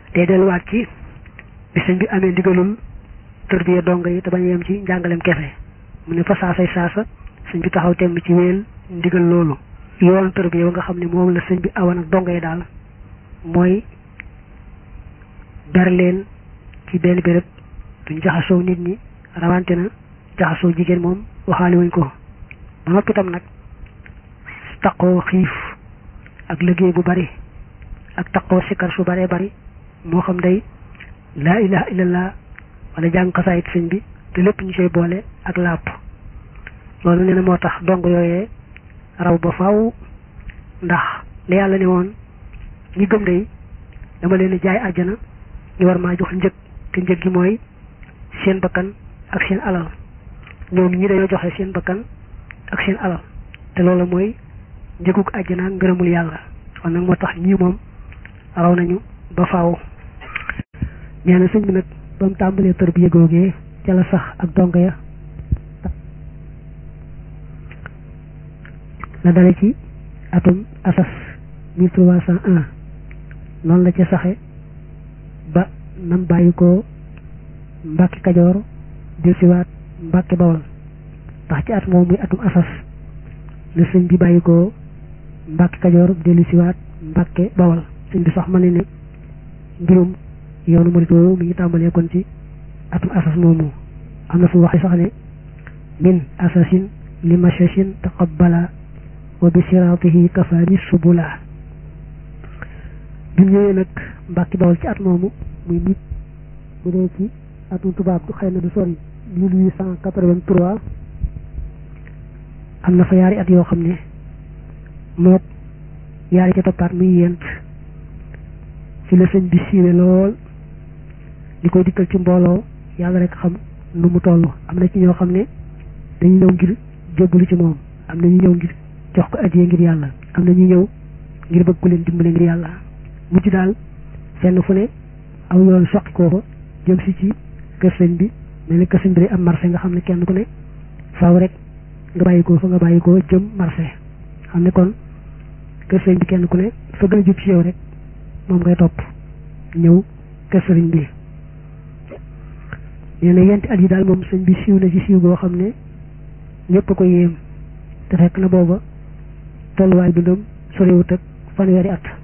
day delluwaat ci bi sëñ bi amee ndigalul tërbiya donga yi te bañ a yem ci njàngalem kefe mu ne fa saasay saasa sëñ bi taxaw temm ci wéel ndigal loolu yoon tërbiya ba nga xam ne moom la sëñ bi awan ak donga yi daal mooy ber leen ci benn béréb duñ jaxasoo nit ñi rawante na jaxasoo jigéen moom waxaale wuñ ko ba noppi tam nag taqoo xiif ak liggéey bu bari ak taqoo sikkar su baree bari moo xam day laa ilaha illallah wala jàng xasaayit sëñ bi te lépp ñu koy boole ak làpp loolu nee na moo tax dong yooyee raw ba faaw ndax la yàlla ne woon ñi gëm day dama leen jaay àjjana ñu war maa jox njëg te njëg gi mooy seen bakkan ak seen alal ñoom ñi dañoo joxe seen bakkan ak seen alal te loolu mooy njëgug àjjana ngërëmul yàlla kon nag moo tax ñii moom raw nañu ba faaw. nee na sëñ bi nag ba mu tàmbalee tërbiya googee ca la sax ak donga ya la dale ci atum asas 1301 noonu la ca saxe ba nam bàyyi ko Mbàkke Kajoor del siwaat Mbàkke Bawol tax ci at moom muy atum asas la sëñ bi bàyyi ko Mbàkke Kajoor dellu siwaat Mbàkke Bawol sëñ bi sax ma ne mbirum yoonu murit woowu mi ngi tàmbalee kon ci atum asas moomu am na fu waxee sax ne min asasin li mashashin taqabbala wa bi siraatihi kafaani subula bi mu ñëwee nag Mbàkke Bawol ci at moomu muy nit bu dee ci atum tubaab du xëy na du sori 1883 am na fa yaari at yoo xam ne mook yaari ca toppaat muy yent ci la sëñ bi siiwe lool li koy dikkal ci mbooloo yàlla rek xam nu mu toll am na ci ñoo xam ne dañu ñëw ngir jébbalu ci moom am na ñu ñëw ngir jox ko addiya ngir yàlla am na ñu ñëw ngir bëgg ku leen dimbale ngir yàlla mujj daal fenn fu ne aw yoon soqi koo fa jëm si ci kër sëñ bi mel ni kër sëñ bi day am marché nga xam ne kenn ku ne faaw rek nga bàyyi ko fa nga bàyyi ko jëm marché xam ne kon kër sëñ bi kenn ku ne fa gën a jub ci yow rek moom ngay topp ñëw kër sëriñ bi nee na yenti at yi daal moom sëñ bi siiw na ci siiw goo xam ne ñëpp a ko yéem te fekk na booba tolluwaay dundam soriwut ak fanweeri at